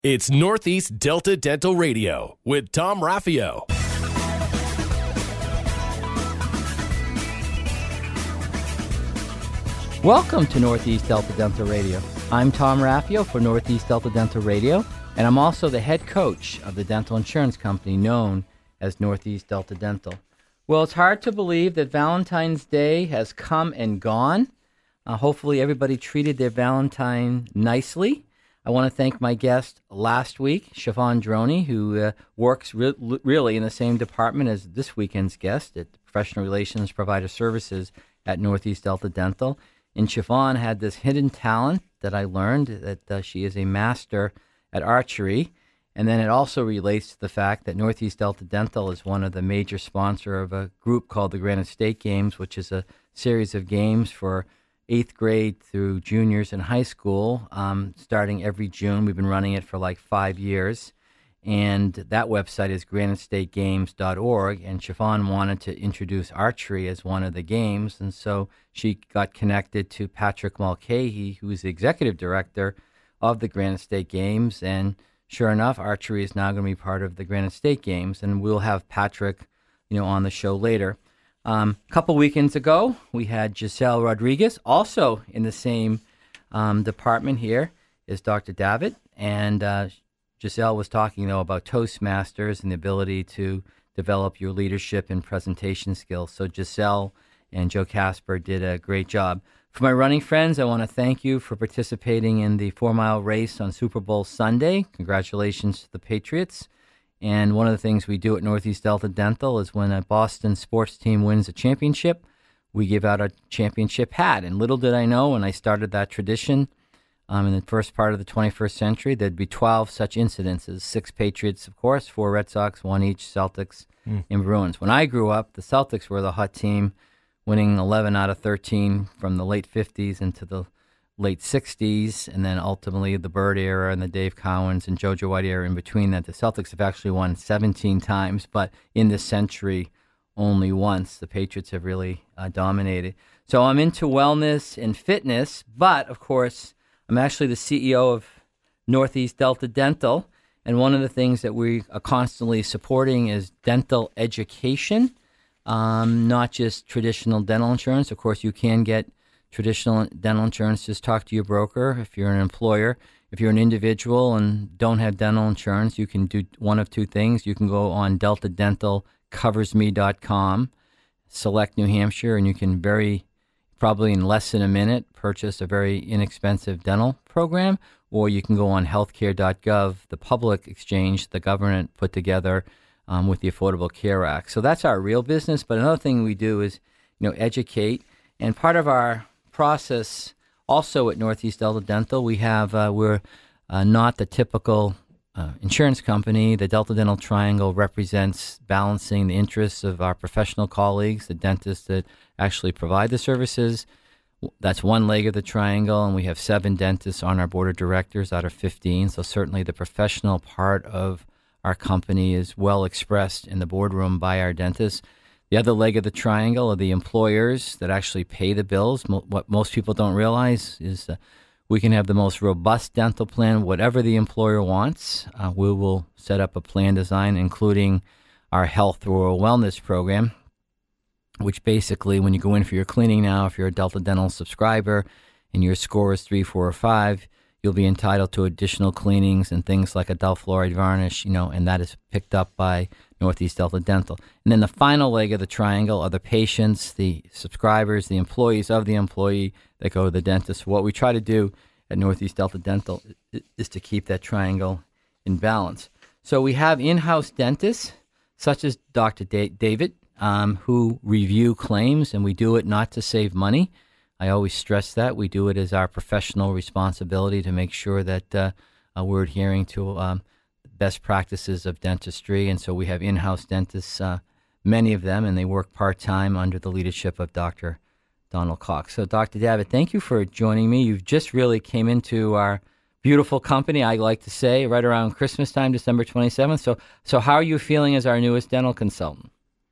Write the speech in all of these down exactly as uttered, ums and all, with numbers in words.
It's Northeast Delta Dental Radio with Tom Raffio. Welcome to Northeast Delta Dental Radio. I'm Tom Raffio for Northeast Delta Dental Radio, and I'm also the head coach of the dental insurance company known as Northeast Delta Dental. Well, it's hard to believe that Valentine's Day has come and gone. Uh, hopefully everybody treated their Valentine nicely. I want to thank my guest last week, Siobhan Droney, who uh, works re- really in the same department as this weekend's guest at Professional Relations Provider Services at Northeast Delta Dental. And Siobhan had this hidden talent that I learned, that uh, she is a master at archery. And then it also relates to the fact that Northeast Delta Dental is one of the major sponsor of a group called the Granite State Games, which is a series of games for eighth grade through juniors in high school, um, starting every June. We've been running it for like five years. And that website is granite state games dot org. And Siobhan wanted to introduce archery as one of the games. And so she got connected to Patrick Mulcahy, who is the executive director of the Granite State Games. And sure enough, archery is now going to be part of the Granite State Games. And we'll have Patrick, you know, on the show later. Um, a couple weekends ago, we had Giselle Rodriguez, also in the same um, department here as Doctor Davitt. And uh, Giselle was talking, though, about Toastmasters and the ability to develop your leadership and presentation skills. So Giselle and Joe Casper did a great job. For my running friends, I want to thank you for participating in the four-mile race on Super Bowl Sunday. Congratulations to the Patriots. And one of the things we do at Northeast Delta Dental is when a Boston sports team wins a championship, we give out a championship hat. And little did I know when I started that tradition um, in the first part of the twenty-first century, there'd be twelve such incidences. Six Patriots, of course, four Red Sox, one each Celtics mm. and Bruins. When I grew up, the Celtics were the hot team, winning eleven out of thirteen from the late fifties into the late sixties, and then ultimately the Bird era and the Dave Cowens and JoJo White era in between that. The Celtics have actually won seventeen times, but in this century, only once. The Patriots have really uh, dominated. So I'm into wellness and fitness, but of course, I'm actually the C E O of Northeast Delta Dental, and one of the things that we are constantly supporting is dental education, um, not just traditional dental insurance. Of course, you can get traditional dental insurance. Just talk to your broker if you're an employer. If you're an individual and don't have dental insurance, you can do one of two things. You can go on delta dental covers me dot com, select New Hampshire, and you can very, probably in less than a minute, purchase a very inexpensive dental program. Or you can go on healthcare dot gov, the public exchange the government put together um, with the Affordable Care Act. So that's our real business. But another thing we do is, you know, educate. And part of our process also at Northeast Delta Dental, we have, uh, we're uh, not the typical uh, insurance company. The Delta Dental Triangle represents balancing the interests of our professional colleagues, the dentists that actually provide the services. That's one leg of the triangle, and we have seven dentists on our board of directors out of fifteen. So certainly the professional part of our company is well expressed in the boardroom by our dentists. The other leg of the triangle are the employers that actually pay the bills. Mo- what most people don't realize is uh, we can have the most robust dental plan, whatever the employer wants. Uh, we will set up a plan design, including our health or wellness program, which basically when you go in for your cleaning now, if you're a Delta Dental subscriber and your score is three, four, or five, you'll be entitled to additional cleanings and things like adult fluoride varnish, you know, and that is picked up by Northeast Delta Dental. And then the final leg of the triangle are the patients, the subscribers, the employees of the employee that go to the dentist. What we try to do at Northeast Delta Dental is to keep that triangle in balance. So we have in-house dentists, such as Doctor Da- David, um, who review claims, and we do it not to save money. I always stress that. We do it as our professional responsibility to make sure that uh, uh, we're adhering to um, best practices of dentistry. And so we have in-house dentists, uh, many of them, and they work part-time under the leadership of Doctor Donald Cox. So Doctor Davitt, thank you for joining me. You've just really came into our beautiful company, I like to say, right around Christmas time, December twenty-seventh. So so how are you feeling as our newest dental consultant?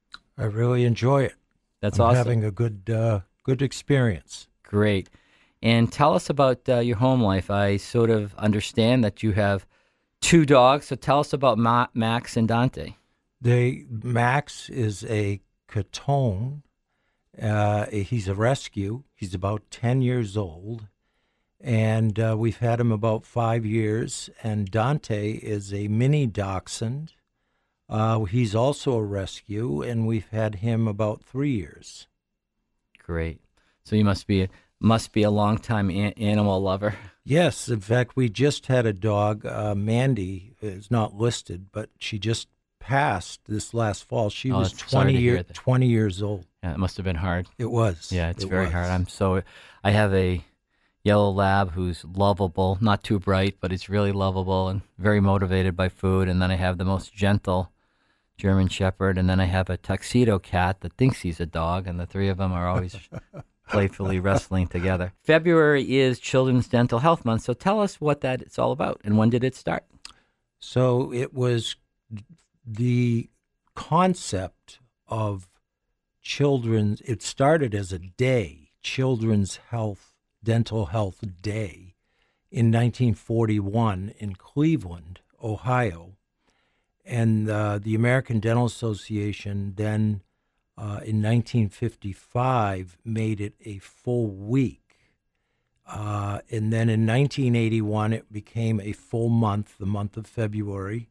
I really enjoy it. That's I'm awesome. having a good uh, good experience. Great. And tell us about uh, your home life. I sort of understand that you have two dogs. So tell us about Ma- Max and Dante. They Max is a Catone. Uh, he's a rescue. He's about ten years old, and uh, we've had him about five years. And Dante is a mini dachshund. Uh, he's also a rescue, and we've had him about three years. Great. So you must be must be a longtime a- animal lover. Yes, in fact, we just had a dog, uh, Mandy, is not listed, but she just passed this last fall. She Oh, was that's- sorry twenty to hear year, that. twenty years old. Yeah, it must have been hard. It was. Yeah, it's It very was. hard. I'm so I have a yellow lab who's lovable, not too bright, but it's really lovable and very motivated by food. And then I have the most gentle German Shepherd, and then I have a tuxedo cat that thinks he's a dog, and the three of them are always playfully wrestling together. February is Children's Dental Health Month, so tell us what that it's all about and when did it start? So it was the concept of children's, it started as a day, Children's Health, Dental Health Day, in nineteen forty-one in Cleveland, Ohio. And uh, the American Dental Association then, uh, in nineteen fifty-five, made it a full week. Uh, and then in nineteen eighty-one, it became a full month, the month of February.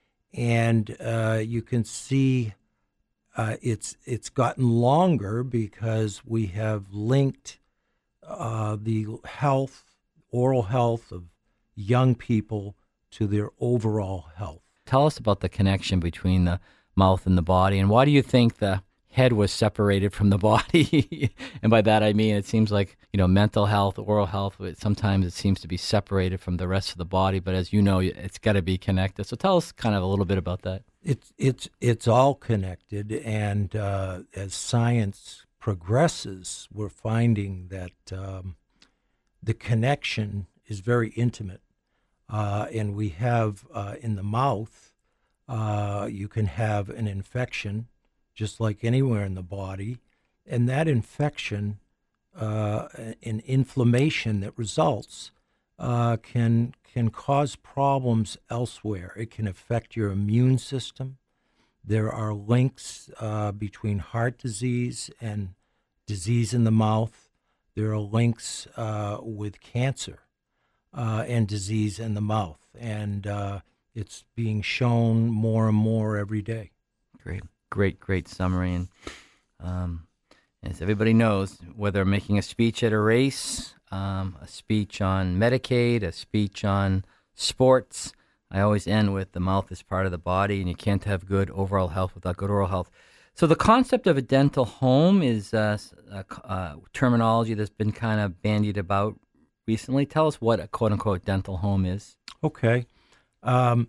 And uh, you can see uh, it's it's gotten longer because we have linked uh, the health, oral health of young people to their overall health. Tell us about the connection between the mouth and the body, and why do you think the head was separated from the body? And by that I mean it seems like, you know, mental health, oral health, sometimes it seems to be separated from the rest of the body, but as you know, it's got to be connected. So tell us kind of a little bit about that. It's it's it's all connected, and uh, as science progresses, we're finding that um, the connection is very intimate. Uh, and we have uh, in the mouth, uh, you can have an infection, just like anywhere in the body, and that infection, uh, an inflammation that results, uh, can can cause problems elsewhere. It can affect your immune system. There are links uh, between heart disease and disease in the mouth. There are links uh, with cancer uh, and disease in the mouth, and uh, it's being shown more and more every day. Great, great, great summary. And um, as everybody knows, whether making a speech at a race, um, a speech on Medicaid, a speech on sports, I always end with the mouth is part of the body, and you can't have good overall health without good oral health. So the concept of a dental home is uh, a, a terminology that's been kind of bandied about recently. Tell us what a quote-unquote dental home is. Okay. Um,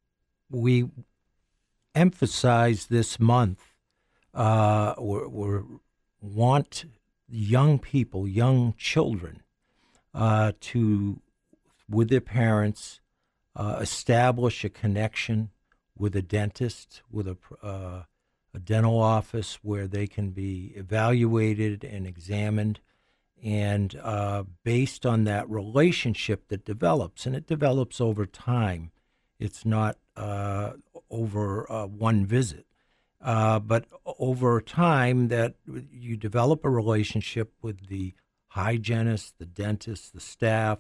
we emphasize this month, uh, we we want young people, young children, uh, to, with their parents, uh, establish a connection with a dentist, with a, uh, a dental office where they can be evaluated and examined. And uh, based on that relationship that develops, and it develops over time, it's not uh, over uh, one visit, uh, but over time that you develop a relationship with the hygienist, the dentist, the staff,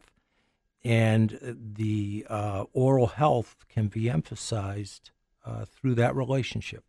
and the uh, oral health can be emphasized uh, through that relationship.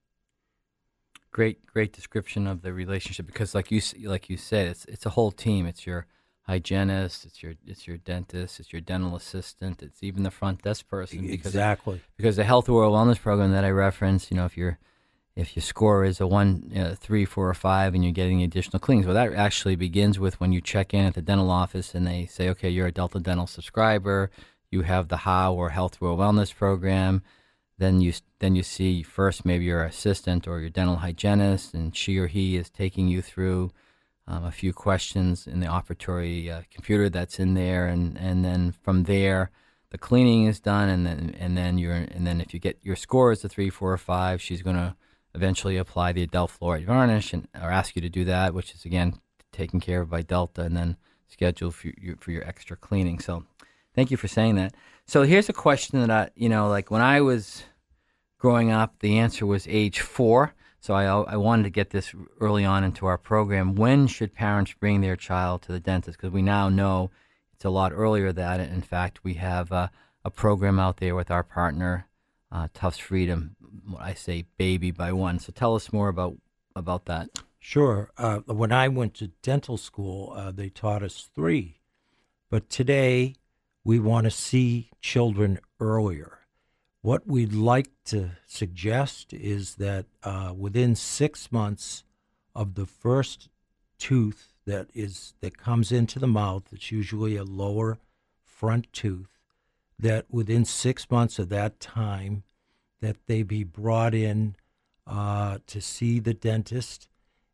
Great, great description of the relationship, because, like you like you said, it's it's a whole team. It's your hygienist, it's your it's your dentist, it's your dental assistant, it's even the front desk person. Because, exactly. Because the Health Oral Wellness program that I referenced, you know, if you're if your score is a one, you know, three, four, or five, and you're getting additional cleanings, well, that actually begins with when you check in at the dental office and they say, okay, you're a Delta Dental subscriber, you have the H O W or Health Oral Wellness program. Then you then you see first maybe your assistant or your dental hygienist, and she or he is taking you through um, a few questions in the operatory uh, computer that's in there, and, and then from there the cleaning is done, and then and then you're and then if you get your score is a three, four, or five, she's going to eventually apply the Delta fluoride varnish and or ask you to do that, which is again taken care of by Delta, and then schedule for your for your extra cleaning. So Thank you for saying that. So here's a question that I, you know, like when I was growing up, the answer was age four. So I, I wanted to get this early on into our program. When should parents bring their child to the dentist? Because we now know it's a lot earlier than that. In fact, we have uh, a program out there with our partner, uh, Tufts Freedom. I say baby by one. So tell us more about about that. Sure. Uh, when I went to dental school, uh, they taught us three. But today, we want to see children earlier. What we'd like to suggest is that uh, within six months of the first tooth that is that comes into the mouth, it's usually a lower front tooth, that within six months of that time, that they be brought in uh, to see the dentist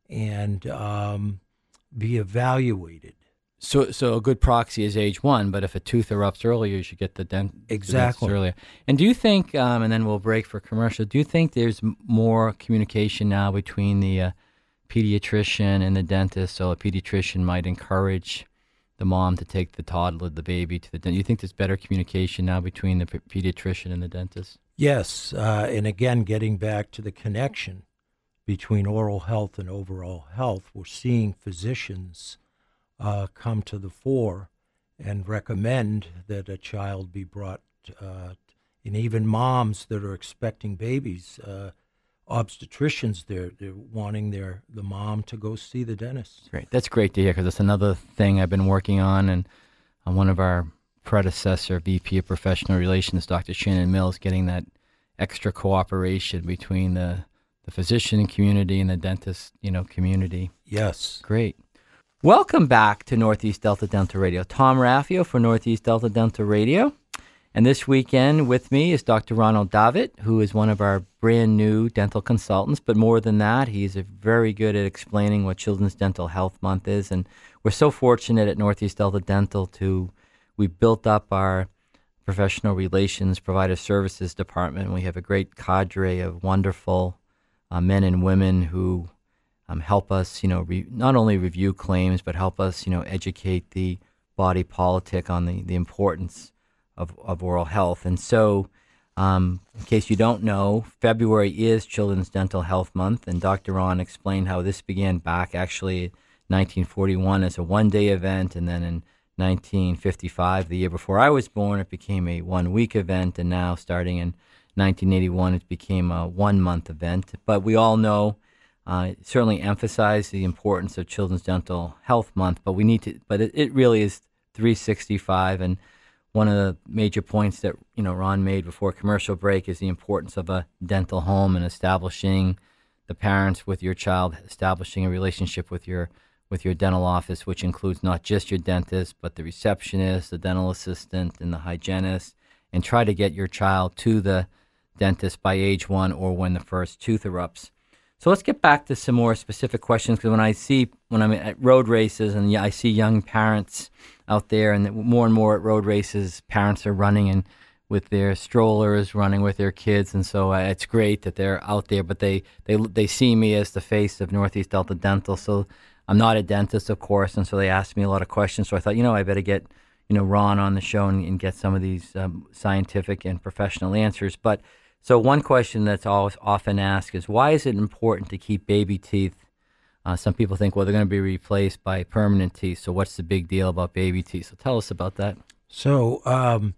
and um, be evaluated. So, so a good proxy is age one, but if a tooth erupts earlier, you should get the dent Exactly. the dentist earlier. And do you think, um, and then we'll break for commercial, do you think there's m- more communication now between the uh, pediatrician and the dentist? So a pediatrician might encourage the mom to take the toddler, the baby, to the dentist. Do you think there's better communication now between the p- pediatrician and the dentist? Yes, uh, and again, getting back to the connection between oral health and overall health, we're seeing physicians Uh, come to the fore and recommend that a child be brought, uh, and even moms that are expecting babies, uh, obstetricians, they're they're wanting their the mom to go see the dentist. Great. That's great to hear because it's another thing I've been working on, and uh, one of our predecessor, V P of Professional Relations, Doctor Shannon Mills, getting that extra cooperation between the, the physician community and the dentist, you know, community. Yes. Great. Welcome back to Northeast Delta Dental Radio. Tom Raffio for Northeast Delta Dental Radio. And this weekend with me is Doctor Ronald Davitt, who is one of our brand new dental consultants. But more than that, he's a very good at explaining what Children's Dental Health Month is. And we're so fortunate at Northeast Delta Dental to, we built up our professional relations provider services department. We have a great cadre of wonderful uh, men and women who Um, help us, you know, re- not only review claims, but help us, you know, educate the body politic on the, the importance of, of oral health. And so, um, in case you don't know, February is Children's Dental Health Month, and Doctor Ron explained how this began back actually in nineteen forty-one as a one-day event, and then in nineteen fifty-five, the year before I was born, it became a one-week event, and now starting in nineteen eighty-one, it became a one-month event. But we all know Uh, certainly emphasize the importance of Children's Dental Health Month, but we need to. But it, it really is three sixty-five, and one of the major points that you know Ron made before commercial break is the importance of a dental home and establishing the parents with your child, establishing a relationship with your with your dental office, which includes not just your dentist, but the receptionist, the dental assistant, and the hygienist, and try to get your child to the dentist by age one or when the first tooth erupts. So let's get back to some more specific questions, because when I see, when I'm at road races and I see young parents out there, and more and more at road races, parents are running and with their strollers, running with their kids, and so uh, it's great that they're out there, but they, they, they see me as the face of Northeast Delta Dental, so I'm not a dentist, of course, and so they ask me a lot of questions, so I thought, you know, I better get, you know, Ron on the show and, and get some of these um, scientific and professional answers, but so one question that's always often asked is, why is it important to keep baby teeth? Uh, some people think, well, they're going to be replaced by permanent teeth, so what's the big deal about baby teeth? So tell us about that. So um,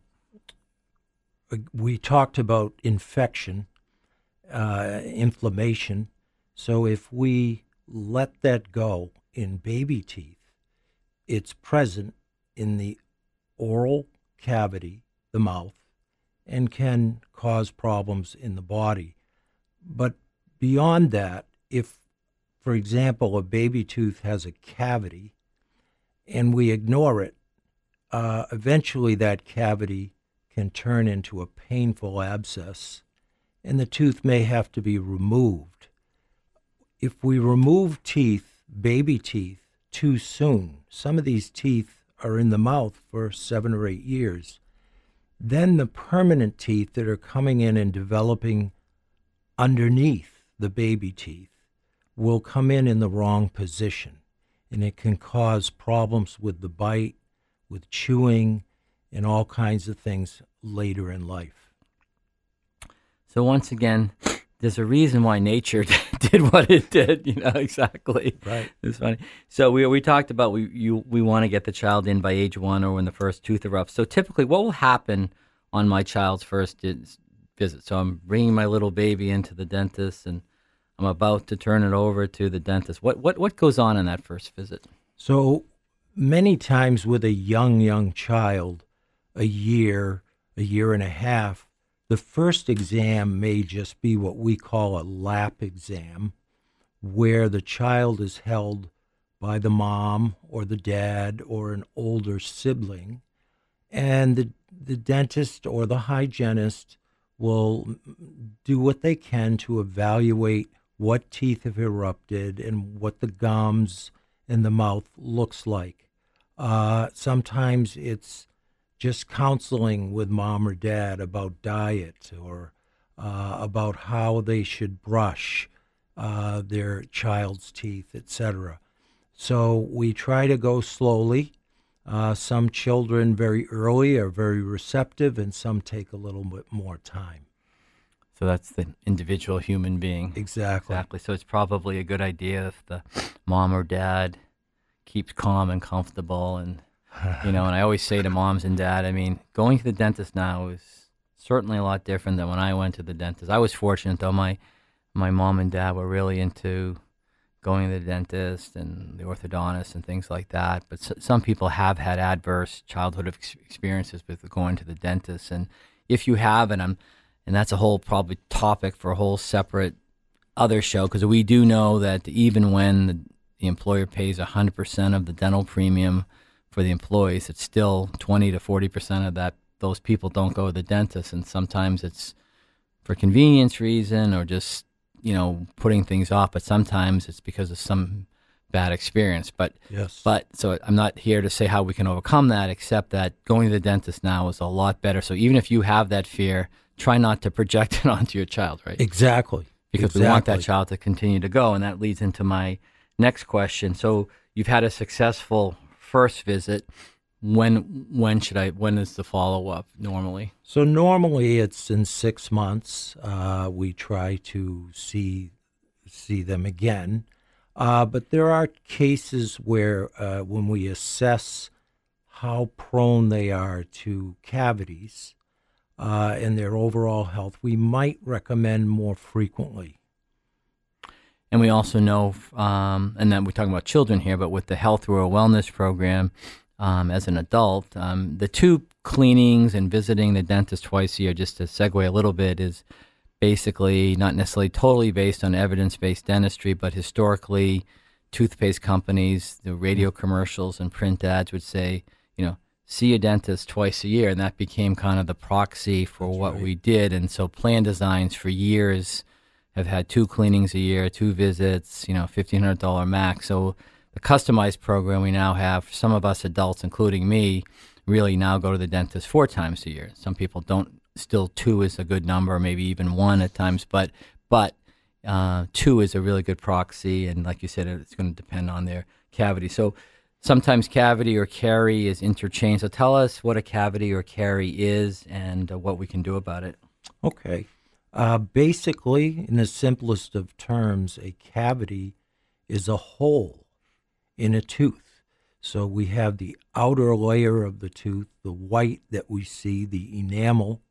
we talked about infection, uh, inflammation. So if we let that go in baby teeth, it's present in the oral cavity, the mouth, and can cause problems in the body. But beyond that, if, for example, a baby tooth has a cavity and we ignore it, uh, eventually that cavity can turn into a painful abscess, and the tooth may have to be removed. If we remove teeth, baby teeth, too soon, some of these teeth are in the mouth for seven or eight years, then the permanent teeth that are coming in and developing underneath the baby teeth will come in in the wrong position, and it can cause problems with the bite, with chewing, and all kinds of things later in life. So once again, there's a reason why nature did what it did, you know, exactly. Right. It's funny. So we we talked about we you we want to get the child in by age one or when the first tooth erupts. So typically what will happen on my child's first visit? So I'm bringing my little baby into the dentist and I'm about to turn it over to the dentist. What what what goes on in that first visit? So many times with a young, young child, a year, a year and a half, the first exam may just be what we call a lap exam, where the child is held by the mom or the dad or an older sibling, and the, the dentist or the hygienist will do what they can to evaluate what teeth have erupted and what the gums in the mouth looks like. Uh, sometimes it's just counseling with mom or dad about diet or uh, about how they should brush uh, their child's teeth, et cetera. So we try to go slowly. Uh, some children very early are very receptive, and some take a little bit more time. So that's the individual human being. Exactly. Exactly. So it's probably a good idea if the mom or dad keeps calm and comfortable. And, you know, and I always say to moms and dad, I mean, going to the dentist now is certainly a lot different than when I went to the dentist. I was fortunate, though. My, my mom and dad were really into going to the dentist and the orthodontist and things like that. But s- some people have had adverse childhood ex- experiences with going to the dentist. And if you have, and I'm, and that's a whole probably topic for a whole separate other show, because we do know that even when the, the employer pays one hundred percent of the dental premium for the employees, it's still twenty to forty percent of that. Those people don't go to the dentist, and sometimes it's for convenience reason or just, you know, putting things off, but sometimes it's because of some bad experience. But Yes. but so I'm not here to say how we can overcome that, except that going to the dentist now is a lot better. So even if you have that fear, try not to project it onto your child, right? Exactly. Because exactly. we want that child to continue to go, and that leads into my next question. So you've had a successful first visit. When when should I? When is the follow up normally? So normally it's in six months. Uh, we try to see see them again, uh, but there are cases where uh, when we assess how prone they are to cavities uh, and their overall health, we might recommend more frequently. And we also know, um, and then we're talking about children here, but with the Health Rural Wellness Program, um, as an adult, um, the two cleanings and visiting the dentist twice a year, just to segue a little bit, is basically not necessarily totally based on evidence-based dentistry, but historically, toothpaste companies, the radio commercials and print ads would say, you know, see a dentist twice a year, and that became kind of the proxy for That's what right. we did. And so plan designs for years have had two cleanings a year, two visits, you know, fifteen hundred dollars max. So the customized program we now have, for some of us adults, including me, really now go to the dentist four times a year. Some people don't, still two is a good number, maybe even one at times, but but uh, two is a really good proxy. And like you said, it's going to depend on their cavity. So sometimes cavity or carie is interchanged. So tell us what a cavity or carie is and uh, what we can do about it. Okay. Uh, basically, in the simplest of terms, a cavity is a hole in a tooth. So we have the outer layer of the tooth, the white that we see, the enamel,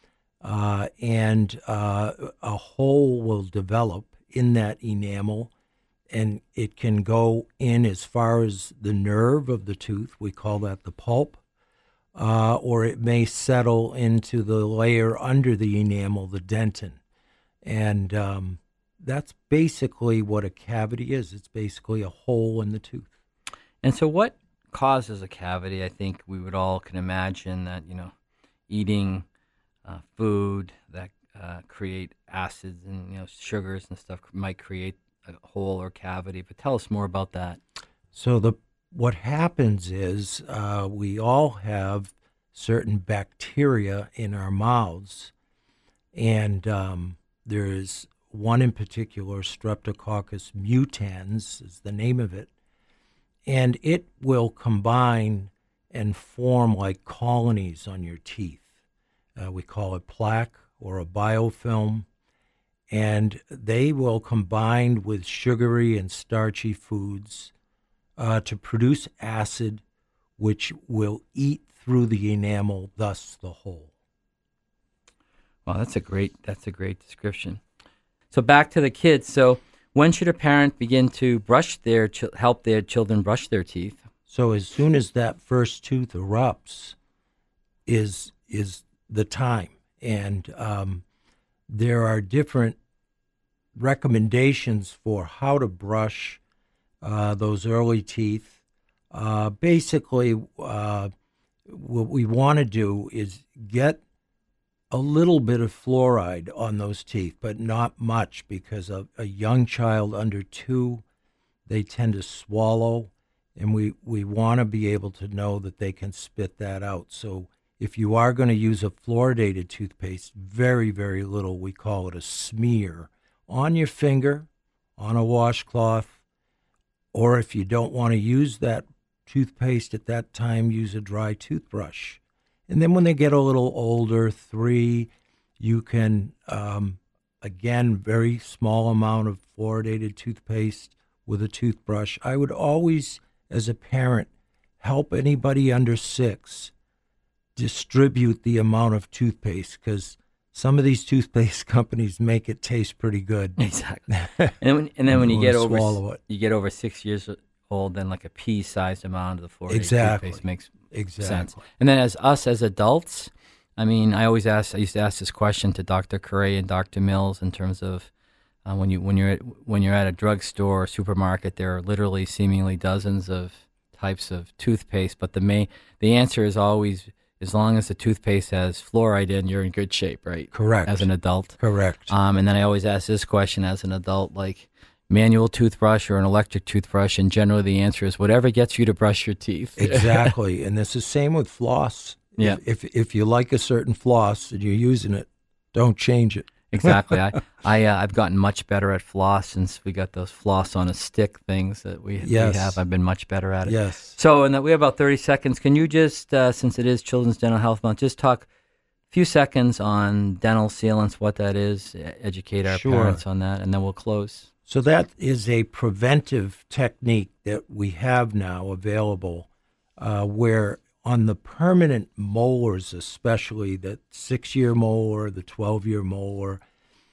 uh, and uh, a hole will develop in that enamel, and it can go in as far as the nerve of the tooth. We call that the pulp. Uh, or it may settle into the layer under the enamel, the dentin. And um, that's basically what a cavity is. It's basically a hole in the tooth. And so what causes a cavity? I think we would all can imagine that, you know, eating uh, food that uh, create acids and, you know, sugars and stuff might create a hole or cavity. But tell us more about that. So the what happens is uh, we all have certain bacteria in our mouths, and um, there's one in particular, Streptococcus mutans is the name of it, and it will combine and form like colonies on your teeth. Uh, we call it plaque or a biofilm. And they will combine with sugary and starchy foods uh, to produce acid, which will eat through the enamel, thus the hole. Well, that's a great that's a great description. So back to the kids. So when should a parent begin to brush their ch- help their children brush their teeth? So as soon as that first tooth erupts, is is the time, and um, there are different recommendations for how to brush uh, those early teeth. Uh, basically, uh, what we want to do is get a little bit of fluoride on those teeth, but not much, because a, a young child under two, they tend to swallow, and we, we want to be able to know that they can spit that out. So if you are going to use a fluoridated toothpaste, very, very little, we call it a smear, on your finger, on a washcloth, or if you don't want to use that toothpaste at that time, use a dry toothbrush. And then when they get a little older, three, you can, um, again, very small amount of fluoridated toothpaste with a toothbrush. I would always, as a parent, help anybody under six distribute the amount of toothpaste, because some of these toothpaste companies make it taste pretty good. Exactly. And then, and then when you get over swallow it. you get over six years old, then like a pea-sized amount of the fluoridated Exactly. toothpaste makes Exactly. sense. And then as us as adults, I mean, I always ask. I used to ask this question to Doctor Correa and Doctor Mills in terms of uh, when you when you're at, when you're at a drugstore or supermarket, there are literally seemingly dozens of types of toothpaste, but the main the answer is always, as long as the toothpaste has fluoride in, you're in good shape, right? Correct. As an adult. Correct. Um, and then I always ask this question as an adult, like manual toothbrush or an electric toothbrush, and generally the answer is whatever gets you to brush your teeth. Exactly. And it's the same with floss. Yeah. If, if if you like a certain floss and you're using it, don't change it. Exactly. I, I, uh, I've gotten much better at floss since we got those floss on a stick things that we, Yes. we have. I've been much better at it. Yes. So, and that we have about thirty seconds. Can you just, uh, since it is Children's Dental Health Month, just talk a few seconds on dental sealants, what that is, e- educate our Sure. parents on that, and then we'll close. So that is a preventive technique that we have now available, uh, where on the permanent molars, especially the six-year molar, the twelve-year molar,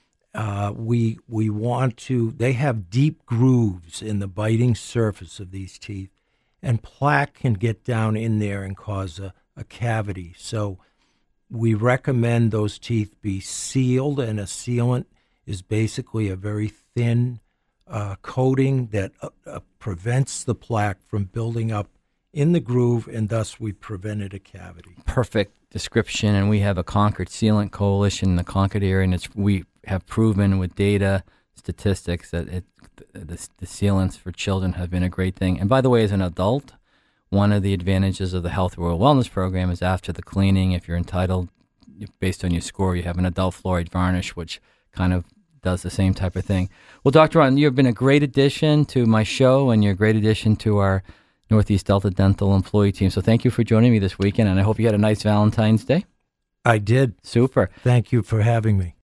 uh, we we want to. They have deep grooves in the biting surface of these teeth, and plaque can get down in there and cause a, a cavity. So we recommend those teeth be sealed, and a sealant is basically a very thin uh, coating that uh, uh, prevents the plaque from building up in the groove, and thus we prevented a cavity. Perfect description, and we have a Concord Sealant Coalition in the Concord area, and it's we have proven with data, statistics that it, the, the sealants for children have been a great thing. And by the way, as an adult, one of the advantages of the Health World Wellness Program is after the cleaning, if you're entitled, based on your score, you have an adult fluoride varnish, which kind of does the same type of thing. Well, Doctor Ron, you've been a great addition to my show, and you're a great addition to our Northeast Delta Dental employee team. So thank you for joining me this weekend, and I hope you had a nice Valentine's Day. I did. Super. Thank you for having me.